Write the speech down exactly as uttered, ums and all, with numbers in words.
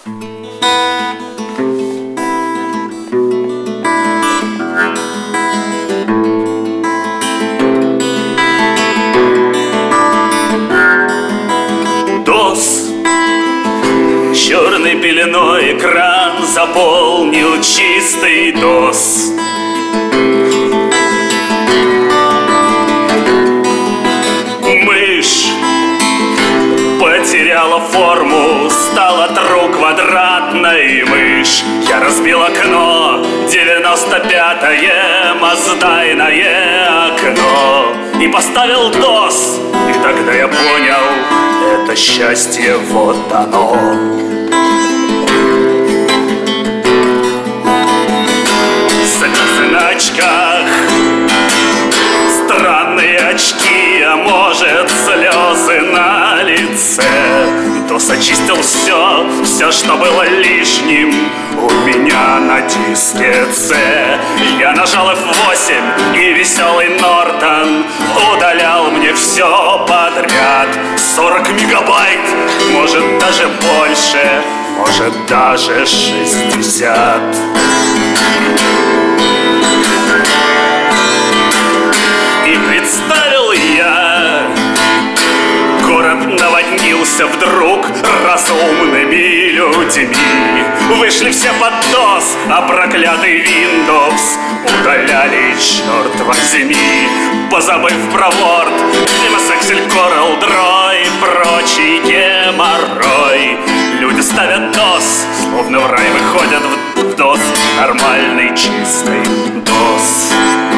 дос. Черной пеленой экран заполнил чистый дос. Мышь потеряла форму, стала тру квадратной. Мышь, я разбил окно, девяносто пятое маздайное окно, и поставил дос. И тогда я понял, это счастье, вот оно. Слезы на очках, странные очки, а может слезы на лице. Дос очистил все, все, что было лишним у меня на диске C. Я нажал эф восемь, и веселый Нортон удалял мне все подряд. Сорок мегабайт, может даже больше, может даже шестьдесят. И представил я, город наводнился вдруг разумными людьми. Вышли все под дос, а проклятый Windows удаляли, черт возьми. Позабыв про Word, эм эс Excel, Corel Draw и прочий геморрой, люди ставят дос, словно в рай выходят в дос, нормальный чистый дос.